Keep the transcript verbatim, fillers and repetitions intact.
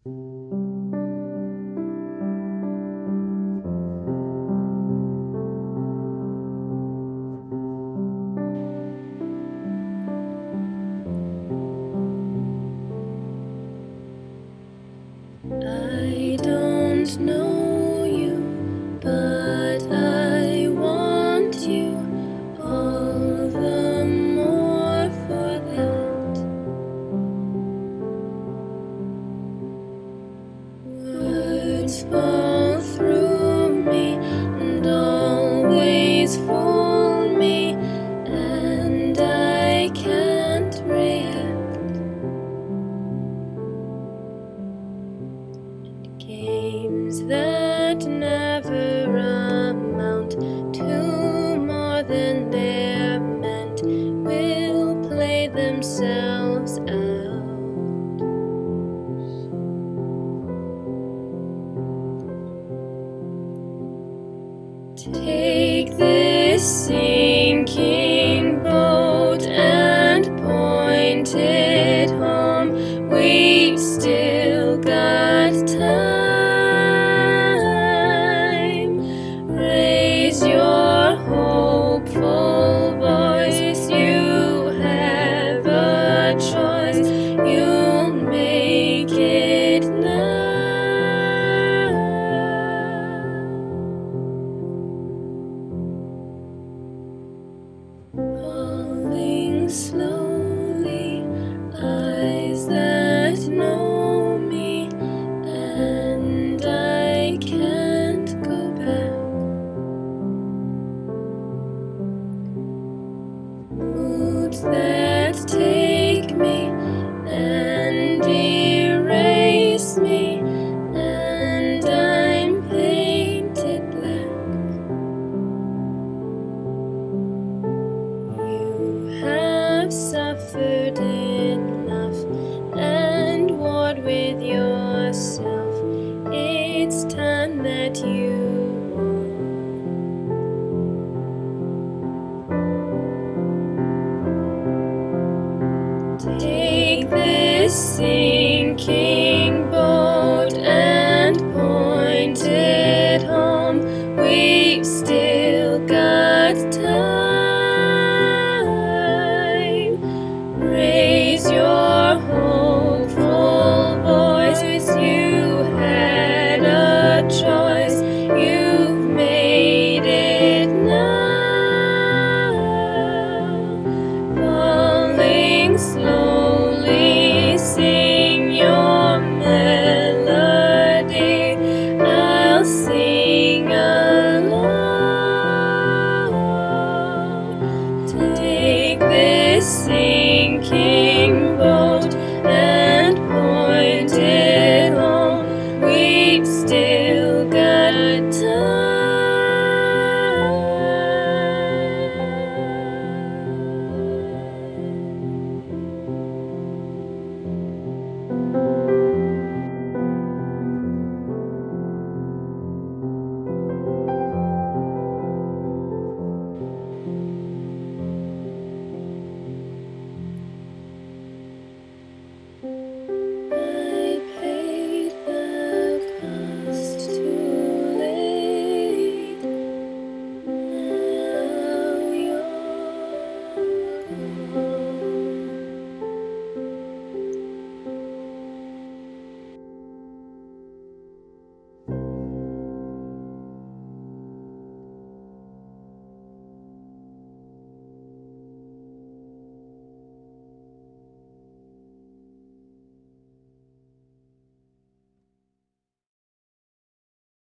I don't know you, but I want you all the more for that. Words fall through me and always fool me, and I can't react. Games that never amount to more than they're meant will play themselves out. Take this sinking boat and point it home. We've still got